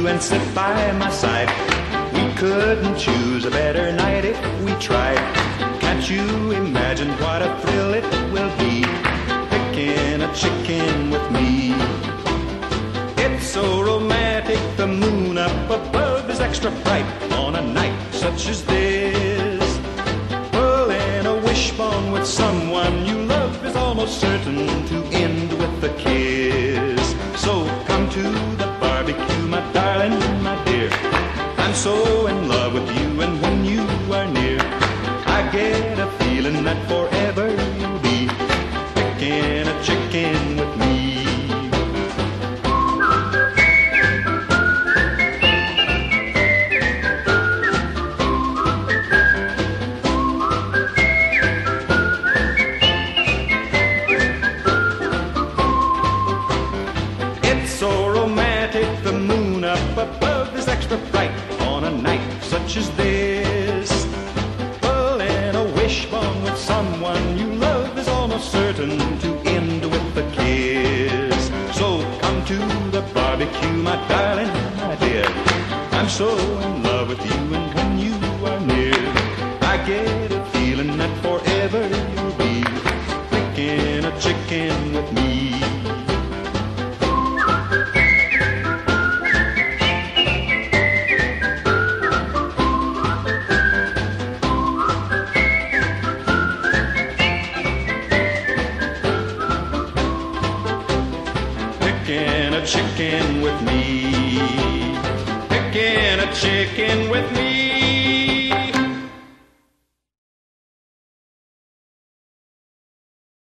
you and sit by my side. We couldn't choose a better night if we tried. Can't you imagine what a thrill it will be, picking a chicken with me? It's so romantic, the moon up above is extra bright on a night such as this. Pulling a wishbone with someone you love is almost certain to end with a kiss. So come to the barbecue, my darling, my dear. I'm so in love with you, and when you are near, I get a feeling that forever you'll be picking a chicken with me. So romantic, the moon up above is extra bright on a night such as this. Pulling a wishbone with someone you love is almost certain to end with a kiss. So come to the barbecue, my darling, my dear. I'm so in love with you, and when you are near, I get a feeling that forever you'll be picking a chicken with me. Picking a chicken with me, picking a chicken with me.